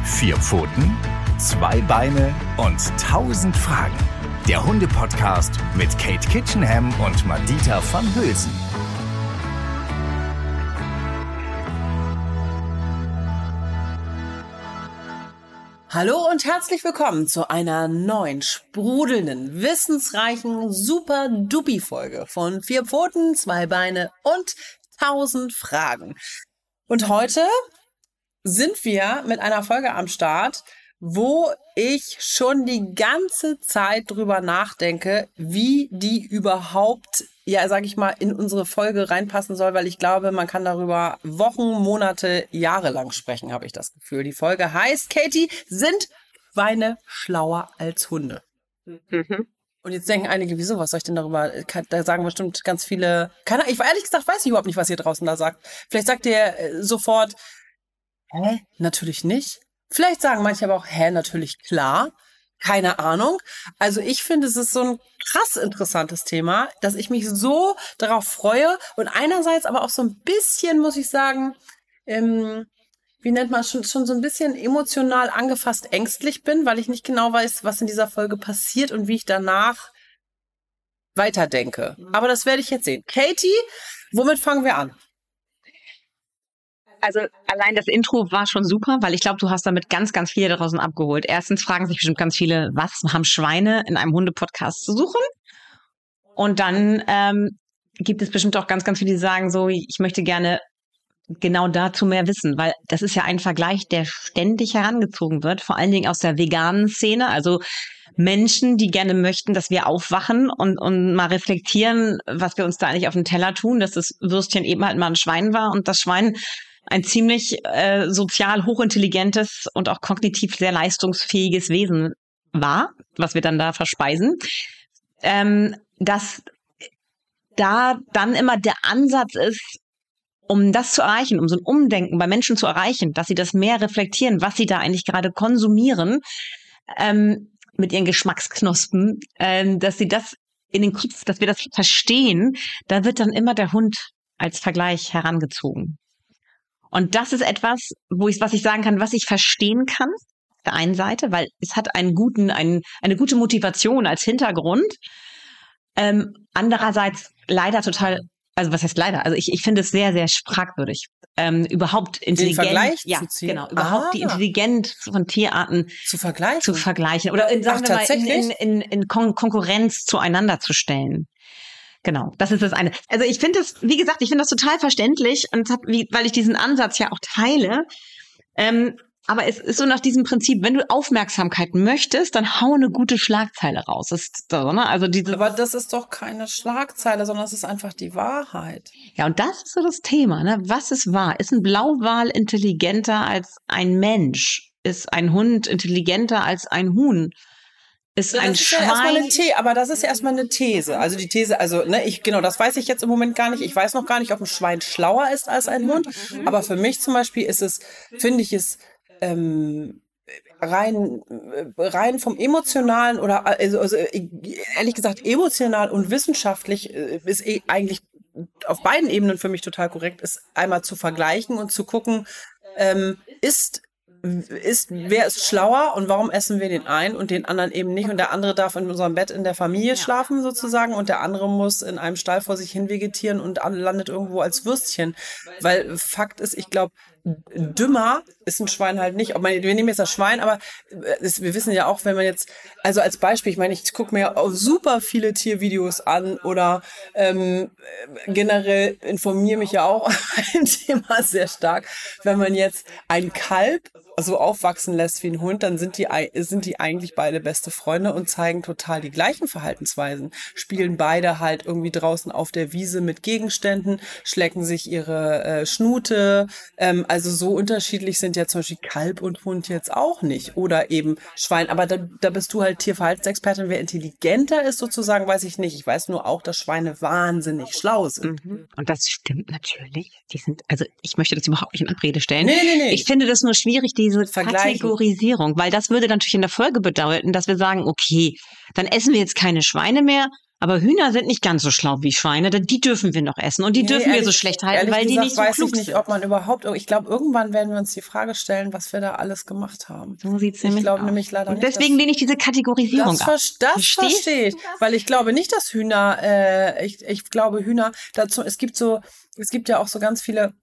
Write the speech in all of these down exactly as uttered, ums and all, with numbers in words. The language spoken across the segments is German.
Vier Pfoten, zwei Beine und tausend Fragen. Der Hunde-Podcast mit Kate Kitchenham und Madita van Hülsen. Hallo und herzlich willkommen zu einer neuen, sprudelnden, wissensreichen, super-dupi-Folge von Vier Pfoten, zwei Beine und tausend Fragen. Und heute sind wir mit einer Folge am Start, wo ich schon die ganze Zeit drüber nachdenke, wie die überhaupt, ja, sag ich mal, in unsere Folge reinpassen soll, weil ich glaube, man kann darüber Wochen, Monate, Jahre lang sprechen, habe ich das Gefühl. Die Folge heißt, Katie, sind Schweine schlauer als Hunde? Mhm. Und jetzt denken einige, wieso, was soll ich denn darüber, da sagen bestimmt ganz viele, keine, ich ehrlich gesagt weiß ich überhaupt nicht, was ihr draußen da sagt. Vielleicht sagt ihr äh, sofort, hä, natürlich nicht. Vielleicht sagen manche aber auch, hä, natürlich klar. Keine Ahnung. Also ich finde, es ist so ein krass interessantes Thema, dass ich mich so darauf freue und einerseits aber auch so ein bisschen, muss ich sagen, ähm, wie nennt man schon, schon so ein bisschen emotional angefasst ängstlich bin, weil ich nicht genau weiß, was in dieser Folge passiert und wie ich danach weiterdenke. Aber das werde ich jetzt sehen. Katie, womit fangen wir an? Also allein das Intro war schon super, weil ich glaube, du hast damit ganz, ganz viele draußen abgeholt. Erstens fragen sich bestimmt ganz viele, was haben Schweine in einem Hunde-Podcast zu suchen? Und dann ähm, gibt es bestimmt auch ganz, ganz viele, die sagen so, ich möchte gerne genau dazu mehr wissen, weil das ist ja ein Vergleich, der ständig herangezogen wird, vor allen Dingen aus der veganen Szene, also Menschen, die gerne möchten, dass wir aufwachen und, und mal reflektieren, was wir uns da eigentlich auf den Teller tun, dass das Würstchen eben halt mal ein Schwein war und das Schwein ein ziemlich äh, sozial hochintelligentes und auch kognitiv sehr leistungsfähiges Wesen war, was wir dann da verspeisen, ähm, dass da dann immer der Ansatz ist, um das zu erreichen, um so ein Umdenken bei Menschen zu erreichen, dass sie das mehr reflektieren, was sie da eigentlich gerade konsumieren, ähm, mit ihren Geschmacksknospen, ähm, dass sie das in den Kopf, dass wir das verstehen, da wird dann immer der Hund als Vergleich herangezogen. Und das ist etwas, wo ich, was ich sagen kann, was ich verstehen kann, auf der einen Seite, weil es hat einen guten, einen, eine gute Motivation als Hintergrund. Ähm, andererseits leider total, also was heißt leider? Also ich, ich finde es sehr, sehr fragwürdig, ähm, überhaupt intelligent, Den Vergleich ja, zu ziehen? genau, überhaupt ah. die Intelligenz von Tierarten zu vergleichen, zu vergleichen oder in, sagen Ach, wir mal, in, in, in, in Kon- Konkurrenz zueinander zu stellen. Genau, das ist das eine. Also ich finde das, wie gesagt, ich finde das total verständlich und hat, wie, weil ich diesen Ansatz ja auch teile. Ähm, aber es ist so nach diesem Prinzip, wenn du Aufmerksamkeit möchtest, dann hau eine gute Schlagzeile raus. Das ist so, ne? Also diese. Aber das ist doch keine Schlagzeile, sondern es ist einfach die Wahrheit. Ja, und das ist so das Thema, ne? Was ist wahr? Ist ein Blauwal intelligenter als ein Mensch? Ist ein Hund intelligenter als ein Huhn? Ist ein das ist Schwein. Ja erstmal eine The- aber das ist ja erstmal eine These. Also die These, also ne, ich genau, das weiß ich jetzt im Moment gar nicht. Ich weiß noch gar nicht, ob ein Schwein schlauer ist als ein Hund. Aber für mich zum Beispiel ist es, finde ich es ähm, rein rein vom emotionalen oder also, also ehrlich gesagt emotional und wissenschaftlich äh, ist eh eigentlich auf beiden Ebenen für mich total korrekt, ist einmal zu vergleichen und zu gucken, ähm, ist ist, wer ist schlauer und warum essen wir den einen und den anderen eben nicht und der andere darf in unserem Bett in der Familie schlafen sozusagen und der andere muss in einem Stall vor sich hin vegetieren und landet irgendwo als Würstchen, weil Fakt ist, ich glaube, dümmer ist ein Schwein halt nicht. Wir nehmen jetzt das Schwein, aber es, wir wissen ja auch, wenn man jetzt, also als Beispiel, ich meine, ich gucke mir auch super viele Tiervideos an oder ähm, generell informiere mich ja auch ein Thema sehr stark. Wenn man jetzt ein Kalb so aufwachsen lässt wie ein Hund, dann sind die sind die eigentlich beide beste Freunde und zeigen total die gleichen Verhaltensweisen. Spielen beide halt irgendwie draußen auf der Wiese mit Gegenständen, schlecken sich ihre äh, Schnute. Ähm, also so unterschiedlich sind ja zum Beispiel Kalb und Hund jetzt auch nicht. Oder eben Schwein. Aber da, da bist du halt Tierverhaltensexpertin. Wer intelligenter ist sozusagen, weiß ich nicht. Ich weiß nur auch, dass Schweine wahnsinnig schlau sind. Mhm. Und das stimmt natürlich. Die sind, also ich möchte das überhaupt nicht in Abrede stellen. Nee, nee, nee. Ich finde das nur schwierig, diese Kategorisierung, weil das würde natürlich in der Folge bedeuten, dass wir sagen, okay, dann essen wir jetzt keine Schweine mehr, Aber Hühner sind nicht ganz so schlau wie Schweine, denn die dürfen wir noch essen und die Nee, dürfen wir ehrlich- so schlecht halten, Ehrlich weil die gesagt nicht so weiß klug ich nicht, sind. ob man überhaupt, ich glaube, irgendwann werden wir uns die Frage stellen, was wir da alles gemacht haben. So sieht's Ich nämlich glaube aus. nämlich leider und nicht, deswegen dass- lehne ich diese Kategorisierung Das, ab. ver das Verstehst verstehe ich, weil ich glaube nicht, dass Hühner, äh, ich, ich glaube Hühner, dazu, es gibt so, es gibt ja auch so ganz viele,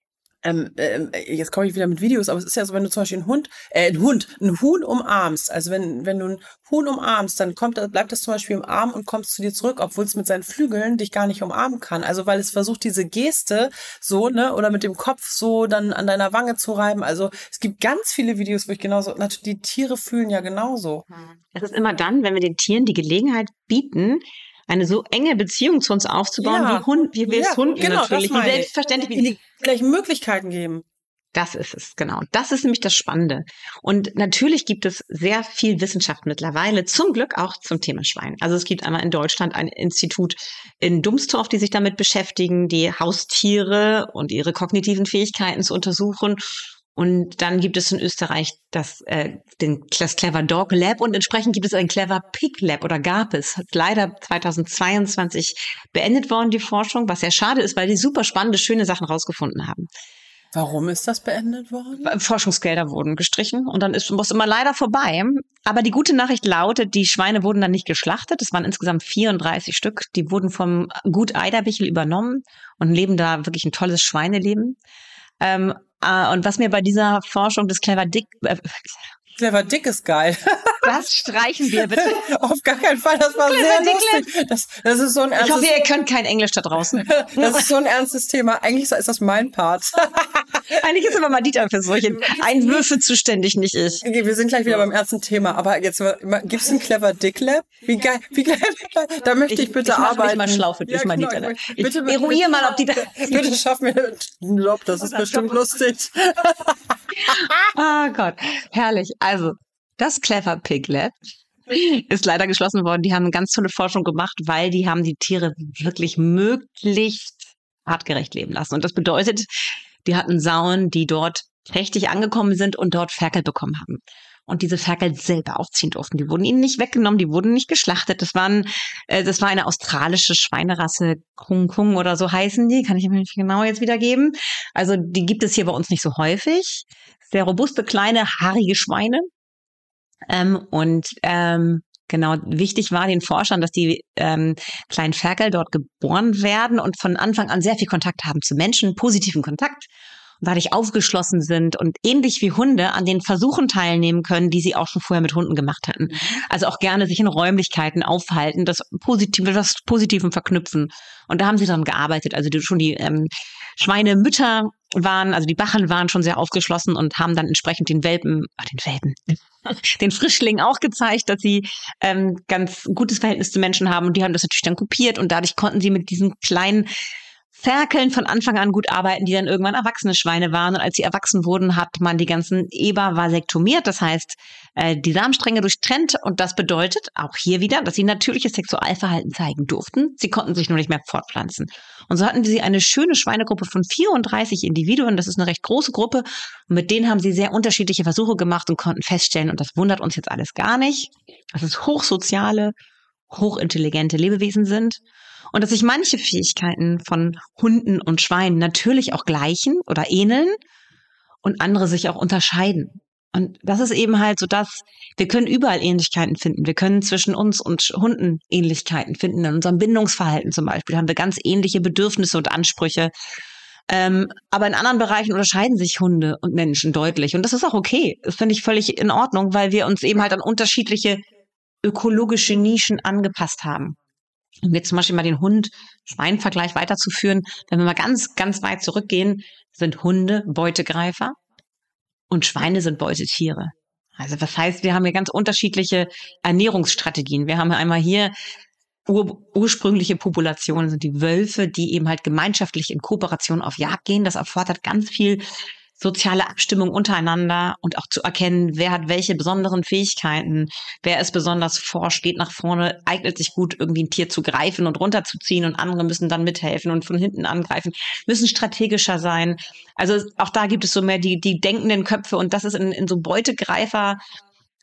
ähm, ähm, jetzt komme ich wieder mit Videos, aber es ist ja so, wenn du zum Beispiel einen Hund, äh, einen Hund, einen Huhn umarmst, also wenn, wenn du einen Huhn umarmst, dann kommt, bleibt das zum Beispiel im Arm und kommst zu dir zurück, obwohl es mit seinen Flügeln dich gar nicht umarmen kann. Also weil es versucht, diese Geste so, ne, oder mit dem Kopf so dann an deiner Wange zu reiben. Also es gibt ganz viele Videos, wo ich genauso, natürlich, die Tiere fühlen ja genauso. Es ist immer dann, wenn wir den Tieren die Gelegenheit bieten, eine so enge Beziehung zu uns aufzubauen, Ja. wie, Hund, wie wir Ja, es Hunden genau, das natürlich, wie meine ich. selbstverständlich. Die die gleichen Möglichkeiten geben. Das ist es, genau. Das ist nämlich das Spannende. Und natürlich gibt es sehr viel Wissenschaft mittlerweile, zum Glück auch zum Thema Schwein. Also es gibt einmal in Deutschland ein Institut in Dumstorf, die sich damit beschäftigen, die Haustiere und ihre kognitiven Fähigkeiten zu untersuchen. Und dann gibt es in Österreich das, äh, den, das Clever Dog Lab und entsprechend gibt es ein Clever Pig Lab oder gab es. Hat leider zweitausendzweiundzwanzig beendet worden, die Forschung, was sehr schade ist, weil die super spannende, schöne Sachen rausgefunden haben. Warum ist das beendet worden? Forschungsgelder wurden gestrichen und dann ist es immer leider vorbei. Aber die gute Nachricht lautet, die Schweine wurden dann nicht geschlachtet. Es waren insgesamt vierunddreißig Stück. Die wurden vom Gut Eiderbichel übernommen und leben da wirklich ein tolles Schweineleben. Ähm, äh, und was mir bei dieser Forschung des Clever Dick, äh, Clever Dick ist geil. das streichen wir bitte. Auf gar keinen Fall, das war Clever sehr Dick lustig. Das, das ist so ein Ich ernstes, hoffe, ihr könnt kein Englisch da draußen. das ist so ein ernstes Thema. Eigentlich ist das mein Part. Eigentlich ist immer Madita für solche Einwürfe zuständig, nicht ich. Okay, wir sind gleich wieder beim ernsten Thema, aber jetzt gibt's ein Clever Dick Lab? Wie geil, wie geil, wie geil. Da möchte ich, bitte ich mach arbeiten. mich mal schlau für dich, Ja, Madita. genau. Ich Bitte, bitte, eruiere mal, ob die da... bitte schaff mir einen Job, das ist bestimmt lustig. Ah Gott, herrlich. Also, das Clever Pig Lab ist leider geschlossen worden. Die haben eine ganz tolle Forschung gemacht, weil die haben die Tiere wirklich möglichst artgerecht leben lassen. Und das bedeutet, die hatten Sauen, die dort prächtig angekommen sind und dort Ferkel bekommen haben. Und diese Ferkel selber aufziehen durften. Die wurden ihnen nicht weggenommen, die wurden nicht geschlachtet. Das waren, äh, das war eine australische Schweinerasse, Kung Kung oder so heißen die. Kann ich mir nicht genau jetzt wiedergeben. Also die gibt es hier bei uns nicht so häufig. Sehr robuste, kleine, haarige Schweine. Ähm, und ähm, genau, wichtig war den Forschern, dass die ähm, kleinen Ferkel dort geboren werden und von Anfang an sehr viel Kontakt haben zu Menschen, positiven Kontakt, dadurch aufgeschlossen sind und ähnlich wie Hunde an den Versuchen teilnehmen können, die sie auch schon vorher mit Hunden gemacht hatten. Also auch gerne sich in Räumlichkeiten aufhalten, das Positive, das Positivem verknüpfen. Und da haben sie dran gearbeitet. Also die, schon die ähm, Schweinemütter waren, also die Bacheln waren schon sehr aufgeschlossen und haben dann entsprechend den Welpen, ach, den Welpen, den Frischlingen auch gezeigt, dass sie ähm, ganz gutes Verhältnis zu Menschen haben. Und die haben das natürlich dann kopiert und dadurch konnten sie mit diesen kleinen Ferkeln von Anfang an gut arbeiten, die dann irgendwann erwachsene Schweine waren. Und als sie erwachsen wurden, hat man die ganzen Eber vasektomiert. Das heißt, äh, die Samenstränge durchtrennt. Und das bedeutet auch hier wieder, dass sie natürliches Sexualverhalten zeigen durften. Sie konnten sich nur nicht mehr fortpflanzen. Und so hatten sie eine schöne Schweinegruppe von vierunddreißig Individuen. Das ist eine recht große Gruppe. Und mit denen haben sie sehr unterschiedliche Versuche gemacht und konnten feststellen, und das wundert uns jetzt alles gar nicht, dass es hochsoziale, hochintelligente Lebewesen sind. Und dass sich manche Fähigkeiten von Hunden und Schweinen natürlich auch gleichen oder ähneln und andere sich auch unterscheiden. Und das ist eben halt so, dass wir können überall Ähnlichkeiten finden. Wir können zwischen uns und Hunden Ähnlichkeiten finden. In unserem Bindungsverhalten zum Beispiel haben wir ganz ähnliche Bedürfnisse und Ansprüche. Ähm, aber in anderen Bereichen unterscheiden sich Hunde und Menschen deutlich. Und das ist auch okay. Das finde ich völlig in Ordnung, weil wir uns eben halt an unterschiedliche ökologische Nischen angepasst haben. Um jetzt zum Beispiel mal den Hund-Schwein-Vergleich weiterzuführen, wenn wir mal ganz, ganz weit zurückgehen, sind Hunde Beutegreifer und Schweine sind Beutetiere. Also was heißt, wir haben hier ganz unterschiedliche Ernährungsstrategien. Wir haben einmal hier ur- ursprüngliche Populationen, sind die Wölfe, die eben halt gemeinschaftlich in Kooperation auf Jagd gehen. Das erfordert ganz viel soziale Abstimmung untereinander und auch zu erkennen, wer hat welche besonderen Fähigkeiten, wer ist besonders forsch, geht nach vorne, eignet sich gut, irgendwie ein Tier zu greifen und runterzuziehen und andere müssen dann mithelfen und von hinten angreifen, müssen strategischer sein. Also auch da gibt es so mehr die, die denkenden Köpfe und das ist in, in so Beutegreifer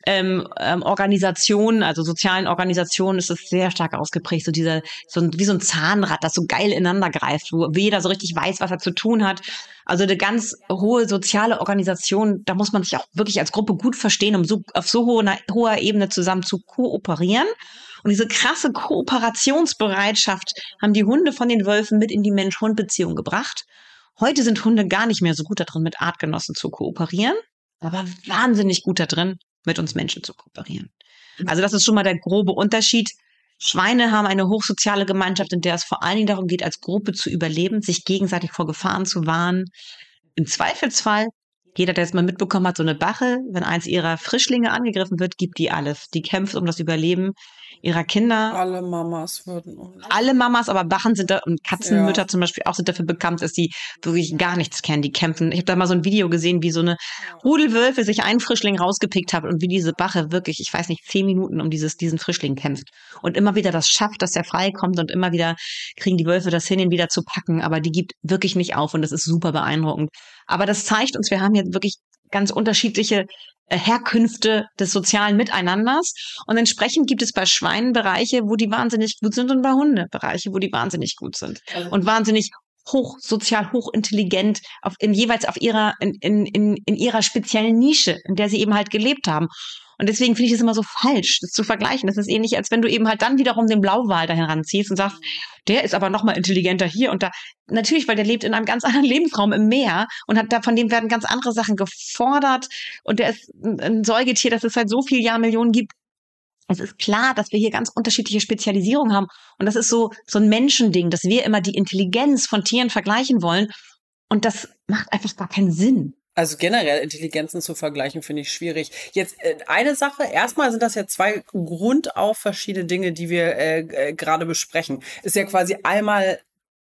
ähm, ähm, Organisationen, also sozialen Organisationen, ist es sehr stark ausgeprägt. So dieser, so ein, wie so ein Zahnrad, das so geil ineinander greift, wo jeder so richtig weiß, was er zu tun hat. Also eine ganz hohe soziale Organisation, da muss man sich auch wirklich als Gruppe gut verstehen, um so auf so hoher, hoher Ebene zusammen zu kooperieren. Und diese krasse Kooperationsbereitschaft haben die Hunde von den Wölfen mit in die Mensch-Hund-Beziehung gebracht. Heute sind Hunde gar nicht mehr so gut darin, mit Artgenossen zu kooperieren, aber wahnsinnig gut darin, mit uns Menschen zu kooperieren. Also das ist schon mal der grobe Unterschied. Schweine haben eine hochsoziale Gemeinschaft, in der es vor allen Dingen darum geht, als Gruppe zu überleben, sich gegenseitig vor Gefahren zu warnen. Im Zweifelsfall, jeder, der es mal mitbekommen hat, so eine Bache, wenn eins ihrer Frischlinge angegriffen wird, gibt die alles. Die kämpft um das Überleben ihrer Kinder. Alle Mamas würden. Alle Mamas, aber Bachen sind da und Katzenmütter Ja. zum Beispiel auch sind dafür bekannt, dass die wirklich gar nichts kennen. Die kämpfen. Ich habe da mal so ein Video gesehen, wie so eine Rudelwölfe sich einen Frischling rausgepickt hat und wie diese Bache wirklich, ich weiß nicht, zehn Minuten um dieses diesen Frischling kämpft und immer wieder das schafft, dass er freikommt und immer wieder kriegen die Wölfe das hin, ihn wieder zu packen. Aber die gibt wirklich nicht auf und das ist super beeindruckend. Aber das zeigt uns, wir haben hier wirklich ganz unterschiedliche Herkünfte des sozialen Miteinanders. Und entsprechend gibt es bei Schweinen Bereiche, wo die wahnsinnig gut sind und bei Hunde Bereiche, wo die wahnsinnig gut sind. Und wahnsinnig hoch, sozial hochintelligent, auf, in, jeweils auf ihrer, in, in, in, in ihrer speziellen Nische, in der sie eben halt gelebt haben. Und deswegen finde ich es immer so falsch, das zu vergleichen. Das ist ähnlich, als wenn du eben halt dann wiederum den Blauwal da heranziehst und sagst, der ist aber noch mal intelligenter hier und da. Natürlich, weil der lebt in einem ganz anderen Lebensraum im Meer und hat da, von dem werden ganz andere Sachen gefordert. Und der ist ein Säugetier, das es seit so vielen Jahrmillionen gibt. Es ist klar, dass wir hier ganz unterschiedliche Spezialisierungen haben. Und das ist so, so ein Menschending, dass wir immer die Intelligenz von Tieren vergleichen wollen. Und das macht einfach gar keinen Sinn. Also generell Intelligenzen zu vergleichen, finde ich schwierig. Jetzt äh, eine Sache, erstmal sind das ja zwei grundauf verschiedene Dinge, die wir äh, äh, gerade besprechen. Ist ja quasi einmal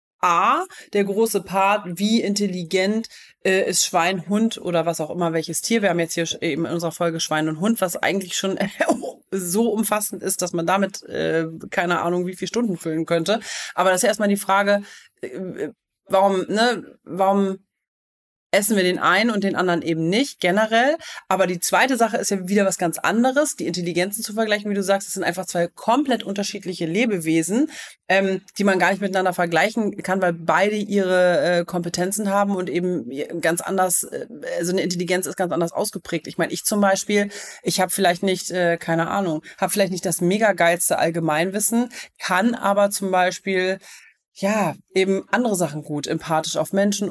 A, der große Part, wie intelligent äh, ist Schwein, Hund oder was auch immer, welches Tier. Wir haben jetzt hier eben in unserer Folge Schwein und Hund, was eigentlich schon äh, so umfassend ist, dass man damit äh, keine Ahnung wie viele Stunden füllen könnte. Aber das ist erstmal die Frage, äh, warum, ne, warum essen wir den einen und den anderen eben nicht, generell. Aber die zweite Sache ist ja wieder was ganz anderes, die Intelligenzen zu vergleichen, wie du sagst. Es sind einfach zwei komplett unterschiedliche Lebewesen, ähm, die man gar nicht miteinander vergleichen kann, weil beide ihre äh, Kompetenzen haben und eben ganz anders, äh, also eine Intelligenz ist ganz anders ausgeprägt. Ich meine, ich zum Beispiel, ich habe vielleicht nicht, äh, keine Ahnung, habe vielleicht nicht das mega geilste Allgemeinwissen, kann aber zum Beispiel ja, eben andere Sachen gut, empathisch auf Menschen,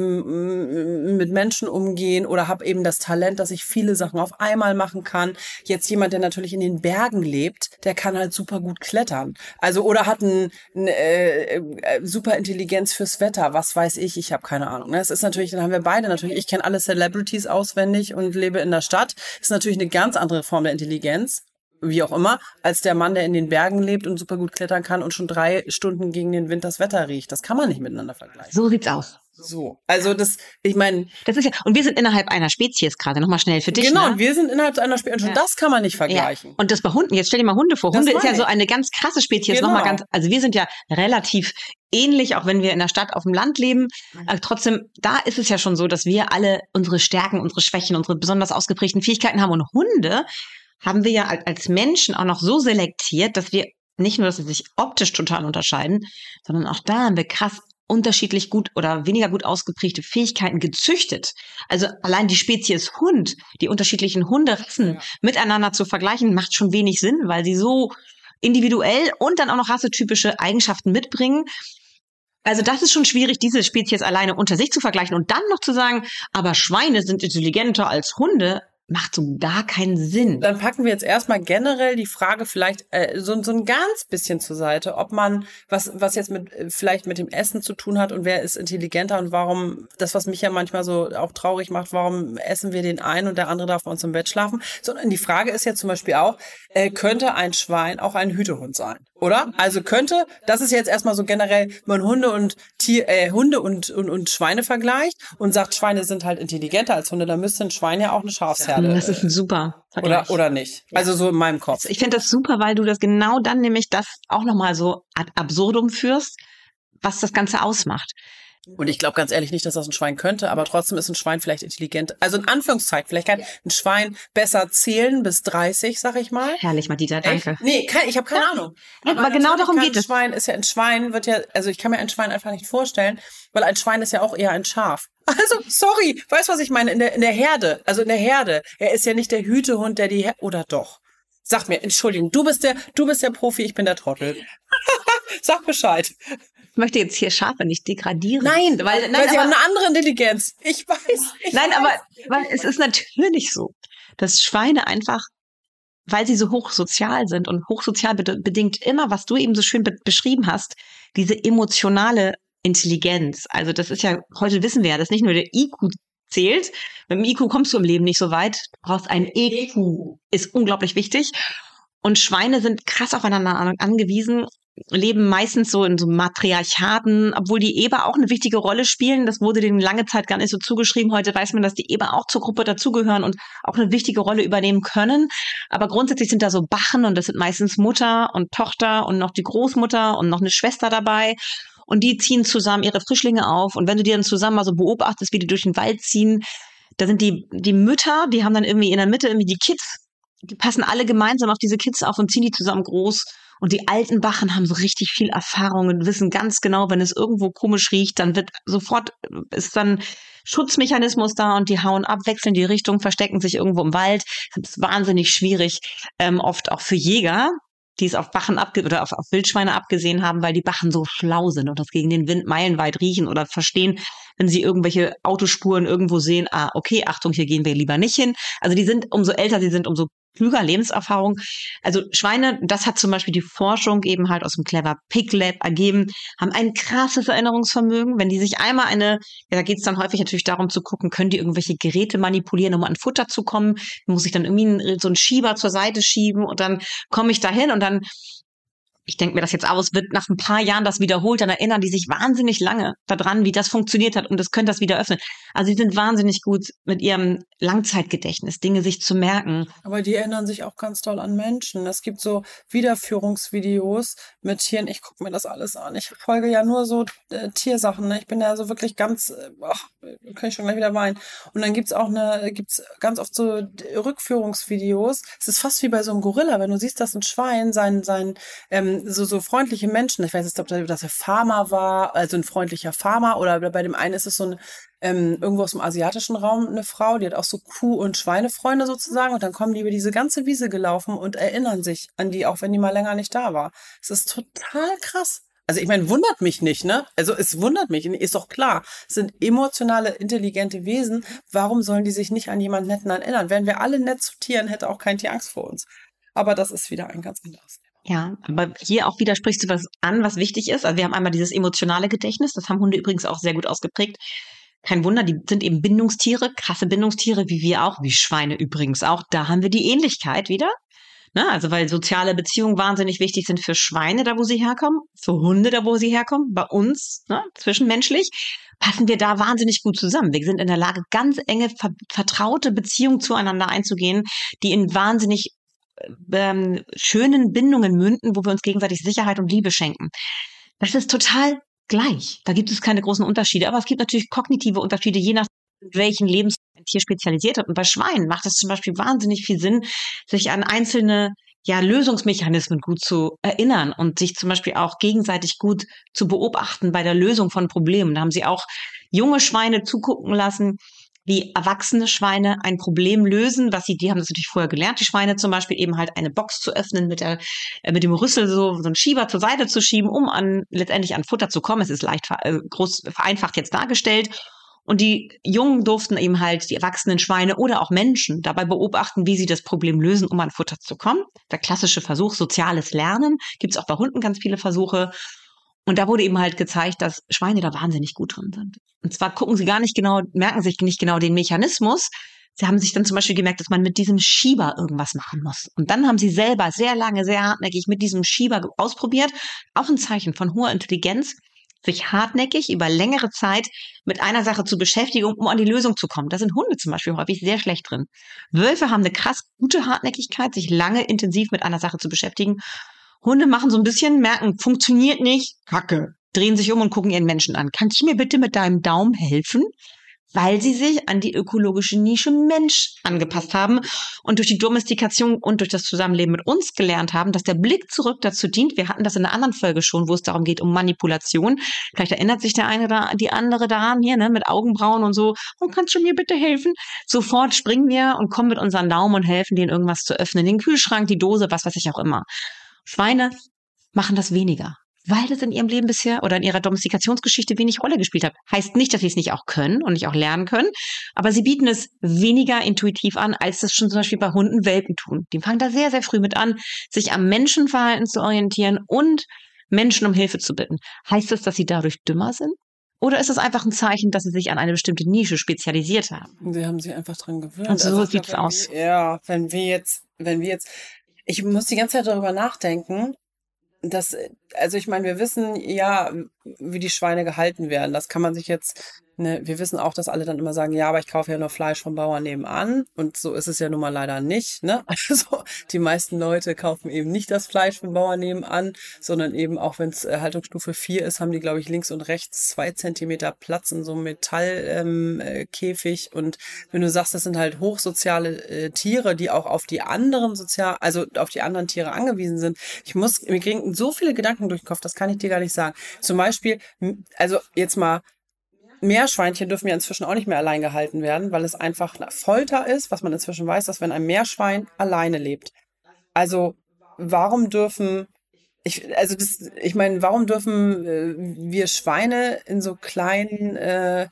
ähm, mit Menschen umgehen oder habe eben das Talent, dass ich viele Sachen auf einmal machen kann. Jetzt jemand, der natürlich in den Bergen lebt, der kann halt super gut klettern. Also oder hat ein, ein äh, super Intelligenz fürs Wetter, was weiß ich, ich habe keine Ahnung. Es ist natürlich, dann haben wir beide natürlich, ich kenne alle Celebrities auswendig und lebe in der Stadt. Das ist natürlich eine ganz andere Form der Intelligenz. Wie auch immer, als der Mann, der in den Bergen lebt und super gut klettern kann und schon drei Stunden gegen den Wind das Wetter riecht. Das kann man nicht miteinander vergleichen. So sieht's aus. So, also das, ich meine... Das ist ja, und wir sind innerhalb einer Spezies gerade, nochmal schnell für dich. Genau, ne? und wir sind innerhalb einer Spezies, und schon Ja. das kann man nicht vergleichen. Ja. Und das bei Hunden, jetzt stell dir mal Hunde vor. Das Hunde ist ja meine so ich. eine ganz krasse Spezies, Genau. nochmal ganz, also wir sind ja relativ ähnlich, auch wenn wir in der Stadt auf dem Land leben. Aber trotzdem, da ist es ja schon so, dass wir alle unsere Stärken, unsere Schwächen, unsere besonders ausgeprägten Fähigkeiten haben. Und Hunde haben wir ja als Menschen auch noch so selektiert, dass wir nicht nur, dass sie sich optisch total unterscheiden, sondern auch da haben wir krass unterschiedlich gut oder weniger gut ausgeprägte Fähigkeiten gezüchtet. Also allein die Spezies Hund, die unterschiedlichen Hunderassen Ja. miteinander zu vergleichen, macht schon wenig Sinn, weil sie so individuell und dann auch noch rassetypische Eigenschaften mitbringen. Also das ist schon schwierig, diese Spezies alleine unter sich zu vergleichen und dann noch zu sagen, aber Schweine sind intelligenter als Hunde, macht so gar keinen Sinn. Dann packen wir jetzt erstmal generell die Frage vielleicht äh, so, so ein ganz bisschen zur Seite, ob man, was was jetzt mit äh, vielleicht mit dem Essen zu tun hat und wer ist intelligenter und warum, das, was mich ja manchmal so auch traurig macht, warum essen wir den einen und der andere darf bei uns im Bett schlafen. Sondern die Frage ist ja zum Beispiel auch, äh, könnte ein Schwein auch ein Hütehund sein? Oder? Also könnte, das ist jetzt erstmal so generell, wenn man Hunde und Tier, äh, Hunde und, und, und Schweine vergleicht und sagt, Schweine sind halt intelligenter als Hunde, dann müsste ein Schwein ja auch eine Schafsherde. Das ist ein super Vergleich. Oder, oder nicht. Also so in meinem Kopf. Ich finde das super, weil du das genau dann nämlich das auch nochmal so ad absurdum führst, was das Ganze ausmacht. Und ich glaube ganz ehrlich nicht, dass das ein Schwein könnte, aber trotzdem ist ein Schwein vielleicht intelligent. Also in Anführungszeichen, vielleicht kann ein Schwein besser zählen bis dreißig, sag ich mal. Herrlich, Madita, danke. Echt? Nee, kein, ich habe keine Ahnung. Aber, aber genau darum geht ein es. Schwein ist ja ein Schwein, wird ja, also ich kann mir ein Schwein einfach nicht vorstellen, weil ein Schwein ist ja auch eher ein Schaf. Also, sorry, weißt du, was ich meine? In der, in der Herde, also in der Herde. Er ist ja nicht der Hütehund, der die, Her- oder doch? Sag mir, Entschuldigung, du bist der, du bist der Profi, ich bin der Trottel. Sag Bescheid. Ich möchte jetzt hier Schafe nicht degradieren. Nein, weil, weil nein, sie aber, haben eine andere Intelligenz. Ich weiß. Ich nein, weiß. aber weil es ist natürlich so, dass Schweine einfach, weil sie so hochsozial sind und hochsozial bed- bedingt immer, was du eben so schön be- beschrieben hast, diese emotionale Intelligenz. Also das ist ja, heute wissen wir ja, dass nicht nur der I Q zählt. Mit dem I Q kommst du im Leben nicht so weit. Du brauchst ein E Q, ist unglaublich wichtig. Und Schweine sind krass aufeinander an- angewiesen, leben meistens so in so Matriarchaten, obwohl die Eber auch eine wichtige Rolle spielen. Das wurde denen lange Zeit gar nicht so zugeschrieben. Heute weiß man, dass die Eber auch zur Gruppe dazugehören und auch eine wichtige Rolle übernehmen können. Aber grundsätzlich sind da so Bachen und das sind meistens Mutter und Tochter und noch die Großmutter und noch eine Schwester dabei. Und die ziehen zusammen ihre Frischlinge auf. Und wenn du die dann zusammen mal so beobachtest, wie die durch den Wald ziehen, da sind die, die Mütter, die haben dann irgendwie in der Mitte irgendwie die Kids. Die passen alle gemeinsam auf diese Kids auf und ziehen die zusammen groß. Und die alten Bachen haben so richtig viel Erfahrung und wissen ganz genau, wenn es irgendwo komisch riecht, dann wird sofort, ist dann Schutzmechanismus da und die hauen ab, wechseln die Richtung, verstecken sich irgendwo im Wald. Das ist wahnsinnig schwierig, ähm, oft auch für Jäger, die es auf Bachen abge oder auf, auf Wildschweine abgesehen haben, weil die Bachen so schlau sind und das gegen den Wind meilenweit riechen oder verstehen, wenn sie irgendwelche Autospuren irgendwo sehen, ah, okay, Achtung, hier gehen wir lieber nicht hin. Also die sind, umso älter sie sind, umso klüger Lebenserfahrung. Also Schweine, das hat zum Beispiel die Forschung eben halt aus dem Clever Pig Lab ergeben, haben ein krasses Erinnerungsvermögen. Wenn die sich einmal eine, ja, da geht es dann häufig natürlich darum zu gucken, können die irgendwelche Geräte manipulieren, um an Futter zu kommen, muss ich dann irgendwie einen, so einen Schieber zur Seite schieben und dann komme ich dahin und dann, ich denke mir das jetzt aus, wird nach ein paar Jahren das wiederholt, dann erinnern die sich wahnsinnig lange daran, wie das funktioniert hat und das könnte das wieder öffnen. Also die sind wahnsinnig gut mit ihrem Langzeitgedächtnis, Dinge sich zu merken. Aber die erinnern sich auch ganz doll an Menschen. Es gibt so Wiederführungsvideos mit Tieren. Ich gucke mir das alles an. Ich folge ja nur so äh, Tiersachen. Ne? Ich bin ja so wirklich ganz, äh, ach, kann ich schon gleich wieder weinen. Und dann gibt's auch eine, gibt's ganz oft so Rückführungsvideos. Es ist fast wie bei so einem Gorilla, wenn du siehst, dass ein Schwein sein, sein, ähm, so, so freundliche Menschen, ich weiß nicht, ob das der Farmer war, also ein freundlicher Farmer, oder bei dem einen ist es so ein, ähm, irgendwo aus dem asiatischen Raum eine Frau, die hat auch so Kuh- und Schweinefreunde sozusagen, und dann kommen die über diese ganze Wiese gelaufen und erinnern sich an die, auch wenn die mal länger nicht da war. Es ist total krass. Also ich meine, wundert mich nicht, ne? Also es wundert mich, ist doch klar. Es sind emotionale, intelligente Wesen. Warum sollen die sich nicht an jemanden Netten erinnern? Wären wir alle nett zu Tieren, hätte auch kein Tier Angst vor uns. Aber das ist wieder ein ganz anderes Thema. Ja, aber hier auch wieder sprichst du was an, was wichtig ist. Also wir haben einmal dieses emotionale Gedächtnis, das haben Hunde übrigens auch sehr gut ausgeprägt. Kein Wunder, die sind eben Bindungstiere, krasse Bindungstiere, wie wir auch, wie Schweine übrigens auch. Da haben wir die Ähnlichkeit wieder. Ne? Also weil soziale Beziehungen wahnsinnig wichtig sind für Schweine, da wo sie herkommen, für Hunde, da wo sie herkommen, bei uns, ne? Zwischenmenschlich, passen wir da wahnsinnig gut zusammen. Wir sind in der Lage, ganz enge, ver- vertraute Beziehungen zueinander einzugehen, die in wahnsinnig ähm, schönen Bindungen münden, wo wir uns gegenseitig Sicherheit und Liebe schenken. Das ist total gleich. Da gibt es keine großen Unterschiede. Aber es gibt natürlich kognitive Unterschiede, je nach welchen Lebens ein Tier spezialisiert hat. Und bei Schweinen macht es zum Beispiel wahnsinnig viel Sinn, sich an einzelne ja, Lösungsmechanismen gut zu erinnern und sich zum Beispiel auch gegenseitig gut zu beobachten bei der Lösung von Problemen. Da haben sie auch junge Schweine zugucken lassen, wie erwachsene Schweine ein Problem lösen, was sie, die haben das natürlich vorher gelernt, die Schweine zum Beispiel eben halt eine Box zu öffnen, mit der, äh, mit dem Rüssel so, so einen Schieber zur Seite zu schieben, um an, letztendlich an Futter zu kommen. Es ist leicht, äh, groß, vereinfacht jetzt dargestellt. Und die Jungen durften eben halt, die erwachsenen Schweine oder auch Menschen dabei beobachten, wie sie das Problem lösen, um an Futter zu kommen. Der klassische Versuch, soziales Lernen. Gibt es auch bei Hunden ganz viele Versuche. Und da wurde eben halt gezeigt, dass Schweine da wahnsinnig gut drin sind. Und zwar gucken sie gar nicht genau, merken sich nicht genau den Mechanismus. Sie haben sich dann zum Beispiel gemerkt, dass man mit diesem Schieber irgendwas machen muss. Und dann haben sie selber sehr lange, sehr hartnäckig mit diesem Schieber ausprobiert. Auch ein Zeichen von hoher Intelligenz, sich hartnäckig über längere Zeit mit einer Sache zu beschäftigen, um an die Lösung zu kommen. Da sind Hunde zum Beispiel häufig sehr schlecht drin. Wölfe haben eine krass gute Hartnäckigkeit, sich lange intensiv mit einer Sache zu beschäftigen. Hunde machen so ein bisschen, merken, funktioniert nicht, Kacke, drehen sich um und gucken ihren Menschen an. Kannst du mir bitte mit deinem Daumen helfen? Weil sie sich an die ökologische Nische Mensch angepasst haben und durch die Domestikation und durch das Zusammenleben mit uns gelernt haben, dass der Blick zurück dazu dient. Wir hatten das in einer anderen Folge schon, wo es darum geht, um Manipulation. Vielleicht erinnert sich der eine oder die andere daran, hier, ne, mit Augenbrauen und so. Oh, kannst du mir bitte helfen? Sofort springen wir und kommen mit unseren Daumen und helfen denen, irgendwas zu öffnen. Den Kühlschrank, die Dose, was weiß ich auch immer. Schweine machen das weniger, weil das in ihrem Leben bisher oder in ihrer Domestikationsgeschichte wenig Rolle gespielt hat. Heißt nicht, dass sie es nicht auch können und nicht auch lernen können, aber sie bieten es weniger intuitiv an, als das schon zum Beispiel bei Hunden Welpen tun. Die fangen da sehr, sehr früh mit an, sich am Menschenverhalten zu orientieren und Menschen um Hilfe zu bitten. Heißt das, dass sie dadurch dümmer sind? Oder ist es einfach ein Zeichen, dass sie sich an eine bestimmte Nische spezialisiert haben? Sie haben sich einfach dran gewöhnt. Und so also sieht's glaub, aus. Wir, ja, wenn wir jetzt, wenn wir jetzt, ich muss die ganze Zeit darüber nachdenken, Das, also ich meine, wir wissen ja, wie die Schweine gehalten werden. Das kann man sich jetzt, ne, wir wissen auch, dass alle dann immer sagen, ja, aber ich kaufe ja nur Fleisch vom Bauern nebenan. Und so ist es ja nun mal leider nicht, ne? Also die meisten Leute kaufen eben nicht das Fleisch vom Bauern nebenan, sondern eben auch, wenn es äh, Haltungsstufe vier ist, haben die, glaube ich, links und rechts zwei Zentimeter Platz in so einem Metallkäfig. Ähm, äh, und wenn du sagst, das sind halt hochsoziale äh, Tiere, die auch auf die anderen sozial, also auf die anderen Tiere angewiesen sind. Ich muss, mir kriegen so viele Gedanken durch den Kopf, das kann ich dir gar nicht sagen. Zum Beispiel, also jetzt mal, Meerschweinchen dürfen ja inzwischen auch nicht mehr allein gehalten werden, weil es einfach eine Folter ist, was man inzwischen weiß, dass wenn ein Meerschwein alleine lebt. Also warum dürfen, ich, also das, ich meine, warum dürfen äh, wir Schweine in so kleinen, äh,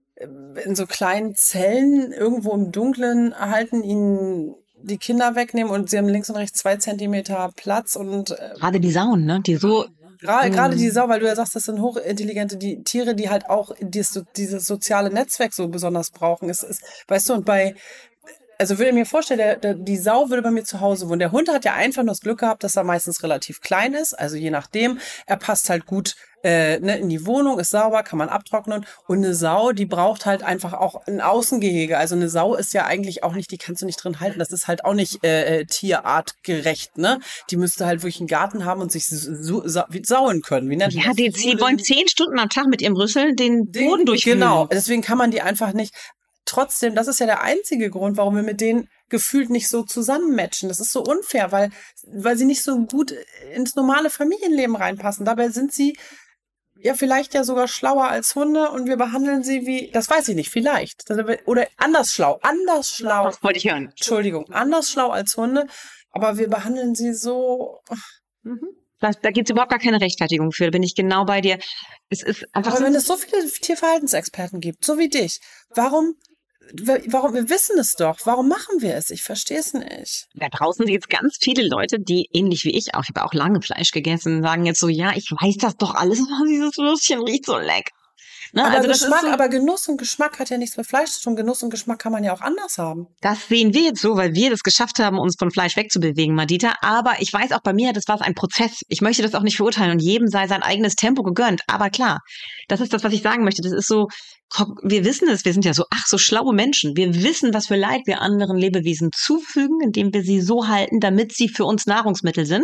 in so kleinen Zellen irgendwo im Dunkeln halten, ihnen die Kinder wegnehmen und sie haben links und rechts zwei Zentimeter Platz und äh, Gerade die Sauen, ne, die so Gerade, gerade die Sau, weil du ja sagst, das sind hochintelligente die Tiere, die halt auch dieses, dieses soziale Netzwerk so besonders brauchen. Es ist, weißt du, und bei, also würde ich mir vorstellen, der, der, die Sau würde bei mir zu Hause wohnen. Der Hund hat ja einfach nur das Glück gehabt, dass er meistens relativ klein ist, also je nachdem. Er passt halt gut äh, ne, in die Wohnung, ist sauber, kann man abtrocknen. Und eine Sau, die braucht halt einfach auch ein Außengehege. Also eine Sau ist ja eigentlich auch nicht, die kannst du nicht drin halten. Das ist halt auch nicht äh, tierartgerecht, ne? Die müsste halt wirklich einen Garten haben und sich so, so, sauen können. Wie nennt ja, das? die, die wollen zehn Stunden am Tag mit ihrem Rüssel den Boden durchwühlen. Genau, deswegen kann man die einfach nicht. Trotzdem, das ist ja der einzige Grund, warum wir mit denen gefühlt nicht so zusammenmatchen. Das ist so unfair, weil, weil sie nicht so gut ins normale Familienleben reinpassen. Dabei sind sie ja vielleicht ja sogar schlauer als Hunde und wir behandeln sie wie, das weiß ich nicht, vielleicht. Oder anders schlau, anders schlau. Das wollte ich hören. Entschuldigung, anders schlau als Hunde, aber wir behandeln sie so. Mhm. Da, da gibt es überhaupt gar keine Rechtfertigung für, da bin ich genau bei dir. Es ist einfach aber so, wenn es so viele Tierverhaltensexperten gibt, so wie dich, warum Warum, wir wissen es doch. Warum machen wir es? Ich verstehe es nicht. Da draußen sind jetzt ganz viele Leute, die ähnlich wie ich auch, ich habe auch lange Fleisch gegessen, sagen jetzt so, ja, ich weiß das doch alles, dieses Würstchen riecht so lecker. Ne? Aber, also das Geschmack, ist so, aber Genuss und Geschmack hat ja nichts mit Fleisch zu tun. Genuss und Geschmack kann man ja auch anders haben. das sehen wir jetzt so, weil wir das geschafft haben, uns von Fleisch wegzubewegen, Madita. Aber ich weiß auch bei mir, das war ein Prozess. Ich möchte das auch nicht verurteilen und jedem sei sein eigenes Tempo gegönnt. Aber klar, das ist das, was ich sagen möchte. Das ist so, wir wissen es, wir sind ja so, ach, so schlaue Menschen. Wir wissen, was für Leid wir anderen Lebewesen zufügen, indem wir sie so halten, damit sie für uns Nahrungsmittel sind.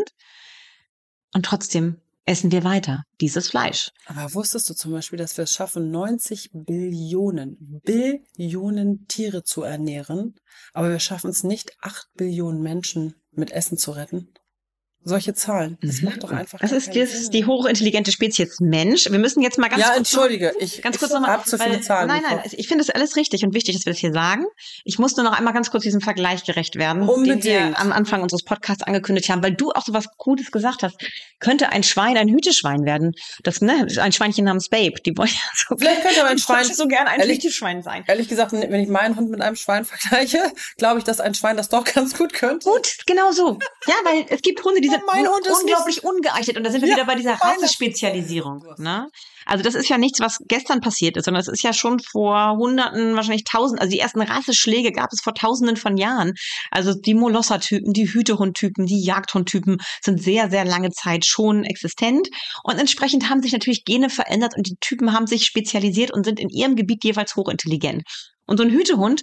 Und trotzdem essen wir weiter dieses Fleisch. Aber wusstest du zum Beispiel, dass wir es schaffen, neunzig Billionen, Billionen Tiere zu ernähren, aber wir schaffen es nicht, acht Billionen Menschen mit Essen zu retten? Solche Zahlen. Das macht doch einfach Das gar ist keinen das, Sinn. die hochintelligente Spezies Mensch. Wir müssen jetzt mal ganz Ja, kurz entschuldige, ich, ganz kurz ich nochmal, hab zu viele weil- Zahlen. Nein, im nein, Kopf. ich finde es alles richtig und wichtig, dass wir das hier sagen. Ich muss nur noch einmal ganz kurz diesem Vergleich gerecht werden, den Unbedingt. wir am Anfang unseres Podcasts angekündigt haben, weil du auch so was Gutes gesagt hast. Könnte ein Schwein ein Hüteschwein werden? Das, ne, ein Schweinchen namens Babe. Die wollen ja so, Vielleicht könnte aber ein die Schwein- wollte so gern ein Ehrlich- Hüteschwein sein. Ehrlich gesagt, wenn ich meinen Hund mit einem Schwein vergleiche, glaube ich, dass ein Schwein das doch ganz gut könnte. Gut, genau so. Ja, weil es gibt Hunde, die sind Mein Hund ist unglaublich ungeeignet. Und da sind wir Ja, wieder bei dieser meine- Rassespezialisierung. Ne? Also das ist ja nichts, was gestern passiert ist, sondern es ist ja schon vor Hunderten, wahrscheinlich Tausend, also die ersten Rasseschläge gab es vor Tausenden von Jahren. Also die Molosser-Typen, die Hütehund-Typen, die Jagdhund-Typen sind sehr, sehr lange Zeit schon existent. Und entsprechend haben sich natürlich Gene verändert und die Typen haben sich spezialisiert und sind in ihrem Gebiet jeweils hochintelligent. Und so ein Hütehund,